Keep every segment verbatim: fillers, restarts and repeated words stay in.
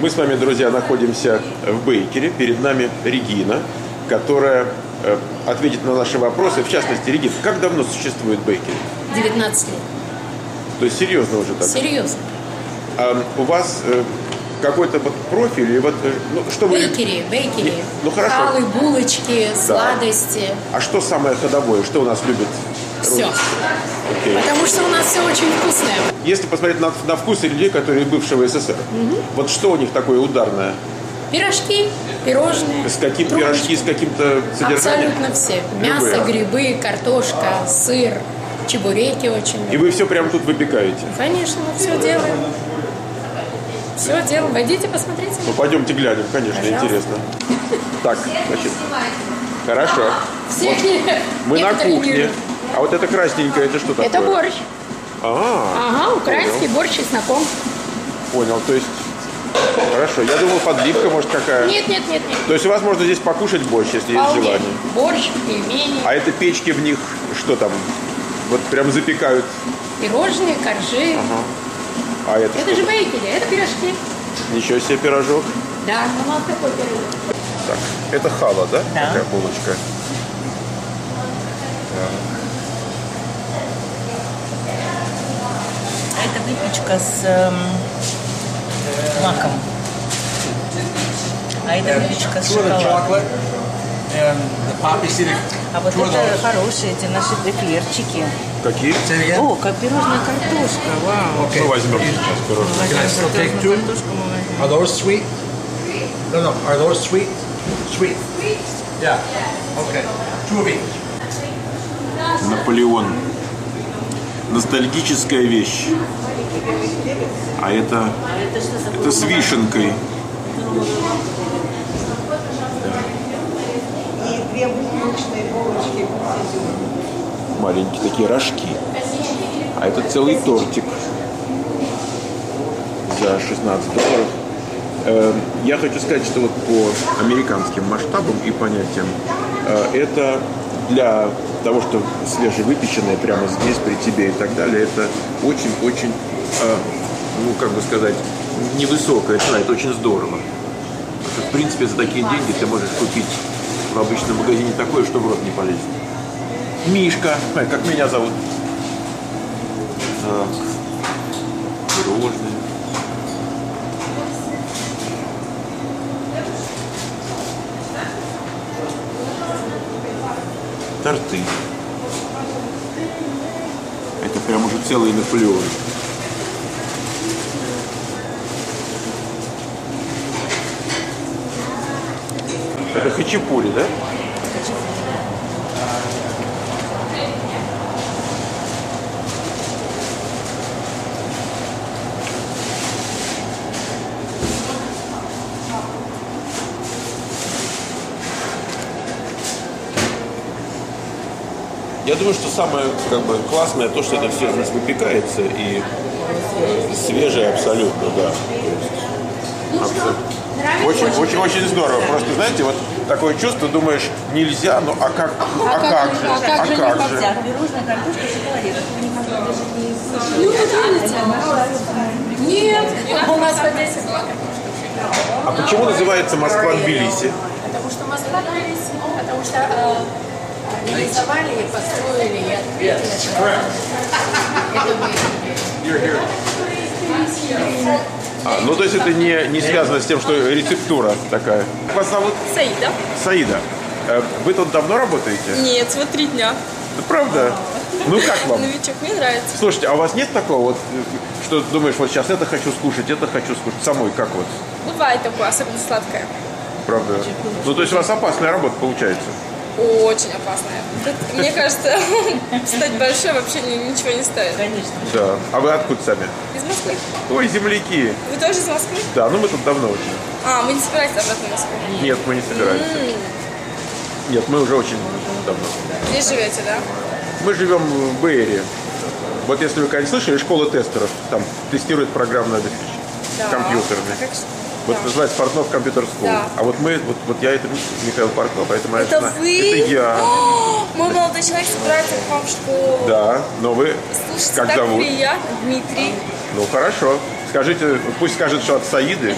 Мы с вами, друзья, находимся в Бейкере. Перед нами Регина, которая э, ответит на наши вопросы. В частности, Регина, как давно существует Бейкер? девятнадцать лет. То есть серьезно уже так? Серьезно. А у вас э, какой-то вот профиль? И вот, э, ну, что вы... Бейкери, бейкери. Не, ну хорошо. Халы, булочки, да. Сладости. А что самое ходовое? Что у нас любят? Все. Okay. Потому что у нас все очень вкусное. Если посмотреть на, на вкусы людей, которые бывшего СССР, угу. вот что у них такое ударное? Пирожки, пирожные. С каким пирожки, с каким-то содержанием? Абсолютно все. Мясо, Любые. грибы, картошка, сыр, чебуреки очень. И вы все прямо тут выпекаете? Конечно, мы все делаем. Все делаем. Войдите, посмотрите. Ну, пойдемте глянем, конечно, пожалуйста. Интересно. Так, значит, хорошо. Вот мы на кухне. А вот это красненькое, это что такое? Это борщ. А, ага, украинский понял. Борщ с чесноком. Понял, то есть, хорошо. Я думал, подливка, может, какая? Нет, нет, нет, нет. То есть у вас можно здесь покушать борщ, если Вполне. есть желание? Борщ, пельмени. А это печки в них, что там? Вот прям запекают? Пирожные, коржи. Ага. А это Это что? же бейкери, это пирожки. Ничего себе пирожок. Да, у нас такой пирожок. Так, это хала, да? Да. Такая булочка. Это выпечка с эм, маком. А это выпечка с шоколадом. А вот это хорошие, эти наши эклерчики. Какие? О, как пирожная картошка, вау. Okay. Мы возьмем сейчас пирожные. Are those sweet? No, no. Are those sweet? Sweet. Yeah. Okay. Two of each. Наполеон. Ностальгическая вещь. А это, это с вишенкой. И две булочные булочки. Маленькие такие рожки. А это целый тортик за шестнадцать долларов. Я хочу сказать, что вот по американским масштабам и понятиям это для того, что свежевыпеченное прямо здесь при тебе и так далее, это очень-очень, ну как бы сказать, невысокая цена, это очень здорово. Потому что, в принципе, за такие деньги ты можешь купить в обычном магазине такое, что в рот не полезет. Мишка, ой, как меня зовут. Так, пирожные. Торты. Это прям уже целый Наполеон. Это хачапури, да? Я думаю, что самое как бы классное то, что это все здесь выпекается и э, свежее абсолютно, да. Абсолютно. Очень, очень, очень здорово. Просто, знаете, вот такое чувство, думаешь, нельзя, ну а как, а, а как, как же, а как а же, как же? Пирожная картошка с шоколадом. Нет, у нас в Одессе была картошка. А почему называется Москва-Тбилиси? Потому что Москва-Тбилиси, потому что э, реализовали, и построили, и открыли. Это мы. А, ну то есть это не, не связано с тем, что рецептура такая. Вас зовут? Саида. Саида. Э, Вы тут давно работаете? Нет, вот три дня. Да, правда? Ну как вам? Новичок, мне нравится. Слушайте, а у вас нет такого вот, что думаешь, вот сейчас это хочу скушать, это хочу скушать? Самой как вот? Бывает такое, особенно сладкое. Правда? Ну то есть у вас опасная работа получается? Очень опасное. Тут, мне кажется, стать большой вообще ни- ничего не стоит. Конечно. Да. А вы откуда сами? Из Москвы. Ой, земляки. Вы тоже из Москвы? Да, ну мы тут давно очень. А, мы не собираетесь обратно в Москву? Нет, мы не собираемся. Нет, мы уже очень давно. Здесь живете, да? Мы живем в Бэйре. Вот если вы когда-нибудь слышали, школа тестеров, там тестирует программное обеспечение. Да. Компьютерное. А как ж- Вот да. называется Портнов компьютер School. Да. А вот мы, вот, вот я это Михаил Портнов, а это моя Это жена. вы? Это я. О, мой молодой человек собирается к вам в школу. Да, но вы Слушайте, как так зовут? приятно, Дмитрий. Ну хорошо. Скажите, пусть скажет, что от Саиды.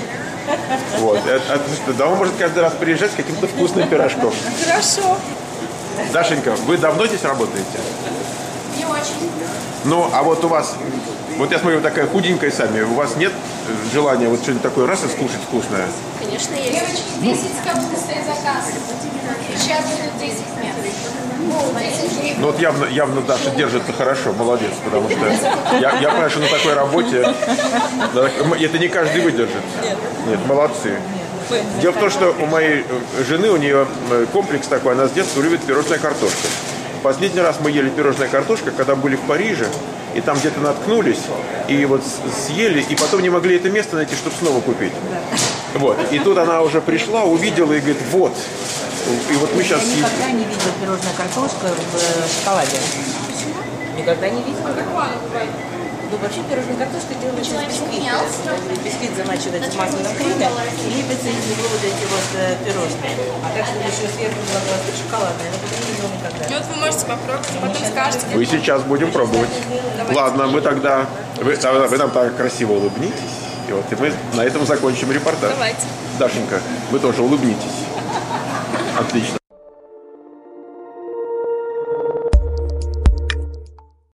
Вот. Это, это, да, он может каждый раз приезжать с каким-то вкусным пирожком. Хорошо. Дашенька, вы давно здесь работаете? Не очень. Ну, а вот у вас, вот я смотрю, вы такая худенькая сами, у вас нет желания вот что-нибудь такое раз и скушать вкусное? Конечно, есть. Девочки, десять с капустой заказ. Сейчас будет десять мест. Ну вот явно, явно Даша держится хорошо, молодец, потому что я, я понимаю, что на такой работе это не каждый выдержит. Нет. Нет, молодцы. Дело в том, что у моей жены, у нее комплекс такой, она с детства любит пирожная картошка. Последний раз мы ели пирожная картошка, когда были в Париже, и там где-то наткнулись, и вот съели, и потом не могли это место найти, чтобы снова купить. Вот. И тут она уже пришла, увидела и говорит, вот. И вот мы сейчас... Я никогда не видела пирожная картошка в шоколаде. Почему? Никогда не видела. Ну, вообще пирожная картошка делается из бисквита. Бисквит замачивается в масляном креме и лепится из него вот эти вот э, пирожные. А так, чтобы еще сверху была глазурь шоколадная, я не видела никогда. И вот вы можете попробовать, а потом скажете. Мы сейчас будем пробовать. Давайте. Ладно, мы тогда... Вы, вы нам так красиво улыбнитесь. И вот и мы на этом закончим репортаж. Давайте. Дашенька, вы тоже улыбнитесь. Отлично.